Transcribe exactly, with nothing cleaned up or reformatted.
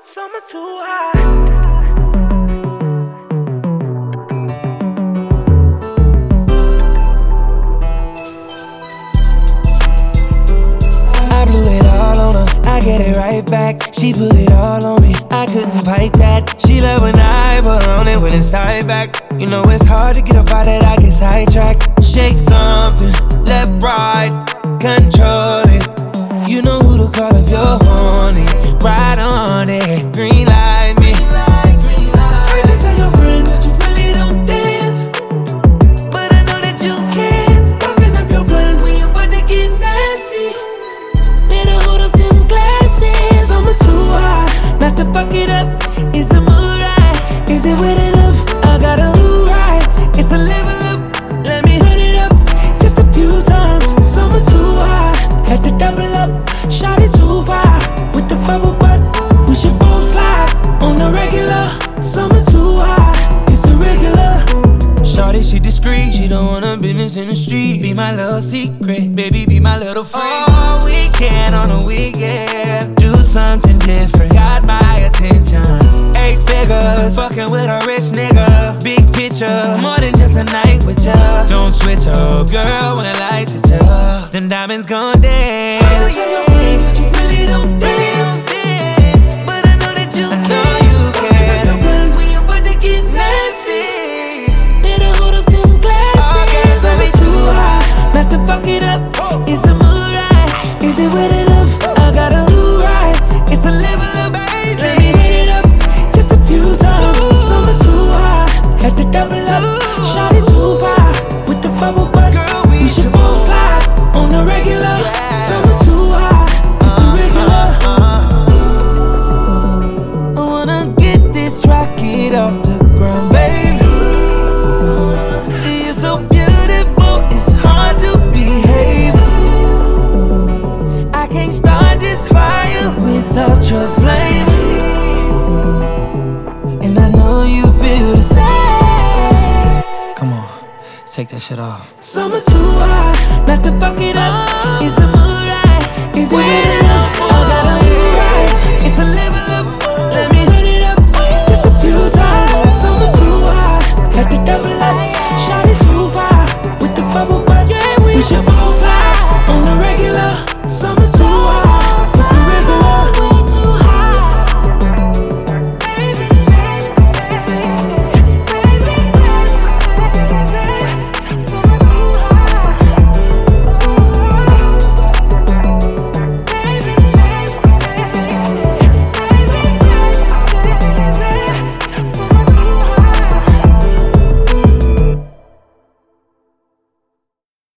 Summer too high. I blew it all on her, I get it right back. She put it all on me, I couldn't fight that. She love when I put on it when it's tied back. You know it's hard to get up out that, I get sidetracked. Shake something, left, right, control it. You know who to call if you're horny. Ride on it, green light me. Heard you tell your friends that you really don't dance, but I know that you can. Fucking up your plans when you're about to get nasty. Better hold up them glasses. Summer too high, not to fuck it up. Is the mood right? Is it with enough? I got a new ride. It's a level up. Let me hurt it up just a few times. Summer too high, had to double up. Shot it too far with the bubble butt. We should both slide on the regular. Summer too high, it's a regular. Shorty, she discreet, she don't want her business in the street. Be my little secret, baby, be my little freak. All weekend on a weekend, do something different. Got my attention. Eight figures, fucking with a rich nigga. Big picture, more than just a night with ya. Don't switch up, girl, when the lights hit ya. Them diamonds gon' dance. I know your friends that you really don't dance, but I know that you I can. Know you can. When you about to get nasty, better hold up them glasses. Summer too high, not to fuck it up. Is the mood right? Is it with enough? I got a new ride. It's a level up, baby. Let me hit it up just a few times. Summer too high, had to double up. Shot it too far with the bubble butt. Girl, we, we should both slide on the regular. Yeah. Summer too high, it's a regular. I wanna get this rocket off the ground, baby. You're so beautiful, it's hard to behave. I can't start this fire without your flame, and I know you feel the same. Come on, take that shit off. Summer too high, not to fuck it up. Is the mood right? Is it enough?